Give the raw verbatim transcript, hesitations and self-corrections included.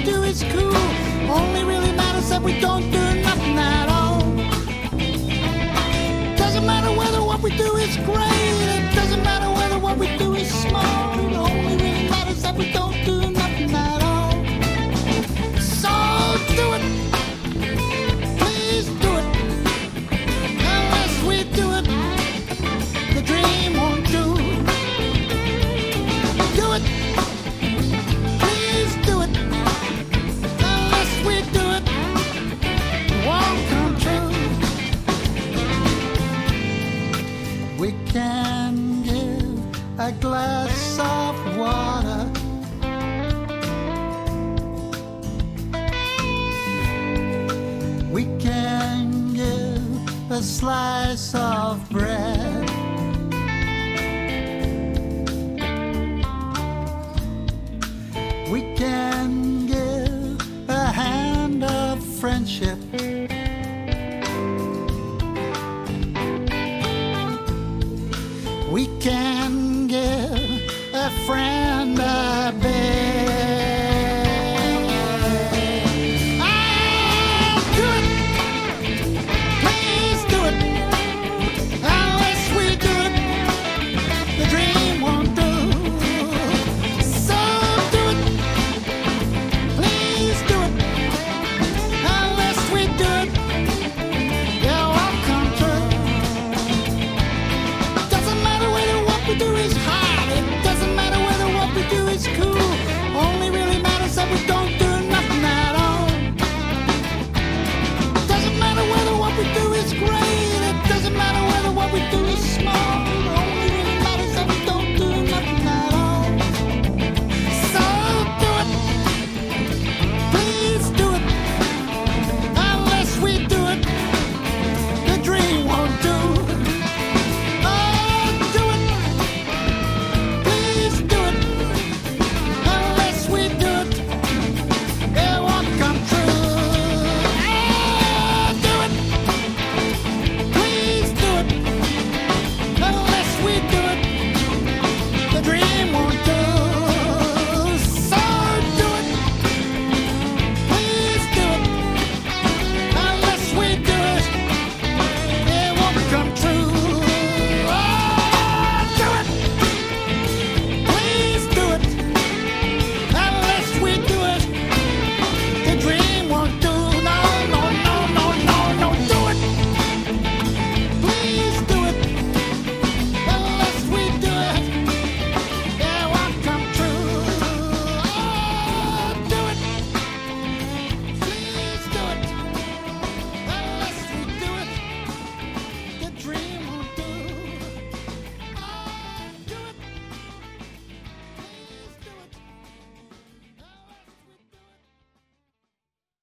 we do is cool. Only really matters that we don't do nothing at all. Doesn't matter whether what we do is great. It doesn't matter whether what we do is small. It only really matters that we don't do nothing at all. So do it. Please do it. Unless we do it, the dream won't do. Do it. Please do it. Unless we do it, it won't come true. We can give a glass of water. We can give a slice of bread.